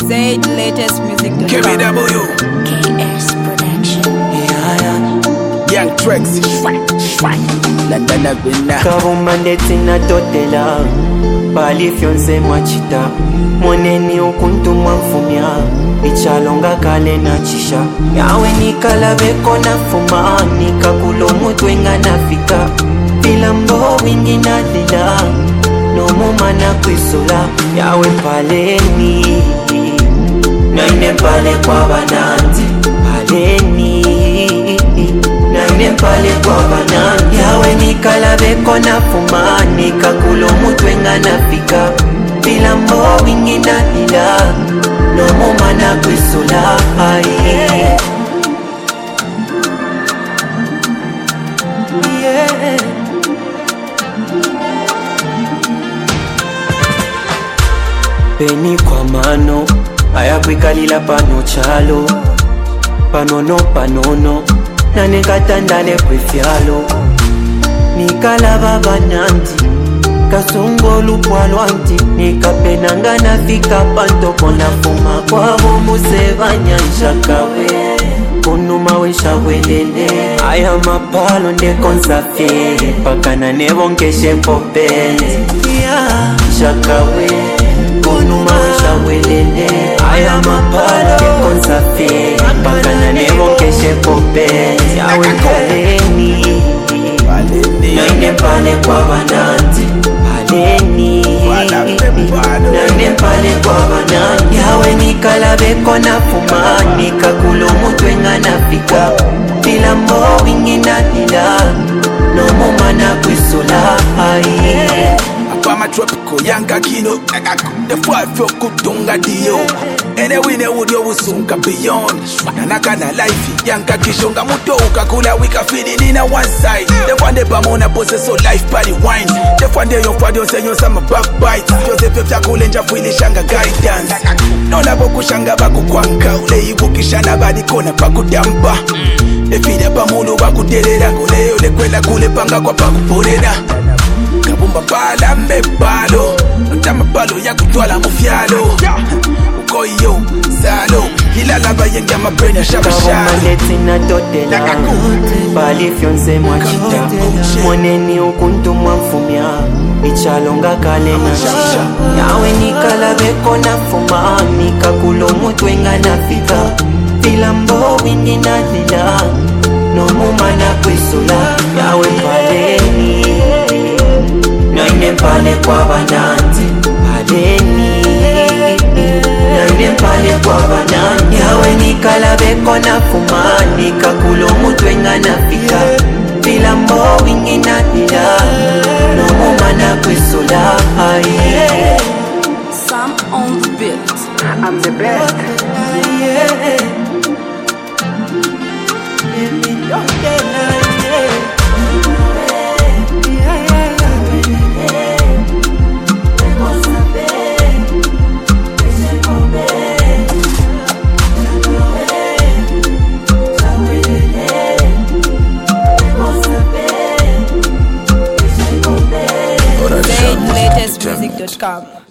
Say the latest music. KBW KS Production. Young Tracks Lantana Bina Kabumandeti na totela Bali fionze mwachita Mweneni ukuntu mwamfumia Ichalonga kale na chisha Yawe nikalabeko na fuma Nikakulo mutwenga nafika Filambo wingi na lila Nomu mana kwisula Yawe paleni Naine pale kwa bananti Paleni Naine pale kwa bananti Yawe nikalabeko na fuma Nikakulo mutwenga nafika Filambo wingi na lila Nomu mana kwisula Yeah. Peni kwa mano Aya kwikalila pano chalo Panono panono Nane katandale kwefyalo Nikalaba bananti Kasongo lupwalo anti Nikapenanga nafika panto Kona fuma kwa muse banyanshakawe Kunuma wesha welele Aya mapalo nde konsafye Pakana nebongeshe popele Shakawe Kunuma wesha welele Aya mapalo nde konsafye Pakana nebongeshe popele Yawe paleni Naine pale kwa bananti Paleni Naine pale kwa bananti Yawe nikalabeko na fuma Nikakulo mutwenga nafika Filambo wingi na nila Nomu mana kwisula Apama tropical yanga kino The fly feel kutunga dio Ene wine udio usunga beyond Nanaka na life yanga kishonga muto ukakula wika fini nina one side The one day pamona pose so life party wine The one day yon fadi onse yon sama backbite Joseph fya kulenja fuili shanga guidance Nona boku shanga baku kwanka Ule ibu kishana badi kona paku dampa Efide pamulu baku delera Kule yole kwela kule panga kwa paku poreda Kabumba bala mebalo Notama balo ya kutwala mufyalo Ukoyo, salo Hilala bayengi ya mabrenya shabashalo Kabumandeti na totela Bali fionze mwachita Mweneni ukuntu mwamfumia Ichalonga kale na shisha Yawe nikalabeko na fuma Nikakulo mutwenga nafika Filambo wingi na lila Nomu mana kwisula Yawe paleni Naine pale kwa bananti Paleni Naine pale kwa bananti Yawe nikalabeko na fuma Nikakulo mutwenga nafika Filambo wingi na lila Nomu mana kwisula Sam on the beat. I'm the best. Say the latest music.com.